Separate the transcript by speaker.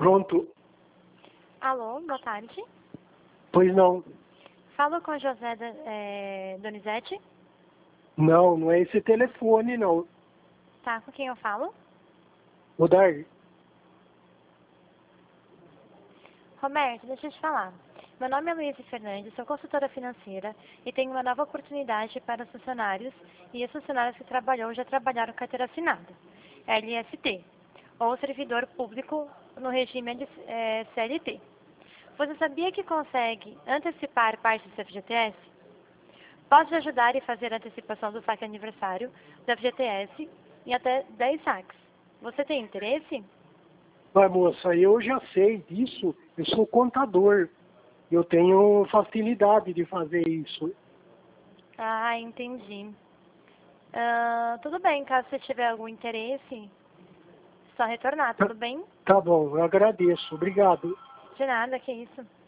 Speaker 1: Pronto.
Speaker 2: Alô, boa tarde.
Speaker 1: Pois não.
Speaker 2: Falo com José Donizete.
Speaker 1: Não, não é esse telefone, não.
Speaker 2: Tá, com quem eu falo?
Speaker 1: Vou dar.
Speaker 2: Roberto, deixa eu te falar. Meu nome é Luísa Fernandes, sou consultora financeira e tenho uma nova oportunidade para os funcionários e os funcionários que já trabalharam carteira assinada, LST, ou servidor público no regime de CLT. Você sabia que consegue antecipar parte do seu FGTS? Posso te ajudar e fazer a antecipação do saque aniversário do FGTS em até 10 saques. Você tem interesse?
Speaker 1: Mas, moça, eu já sei disso. Eu sou contador. Eu tenho facilidade de fazer isso.
Speaker 2: Ah, entendi. Tudo bem, caso você tiver algum interesse, só retornar, tudo bem?
Speaker 1: Tá bom, eu agradeço. Obrigado.
Speaker 2: De nada, que isso.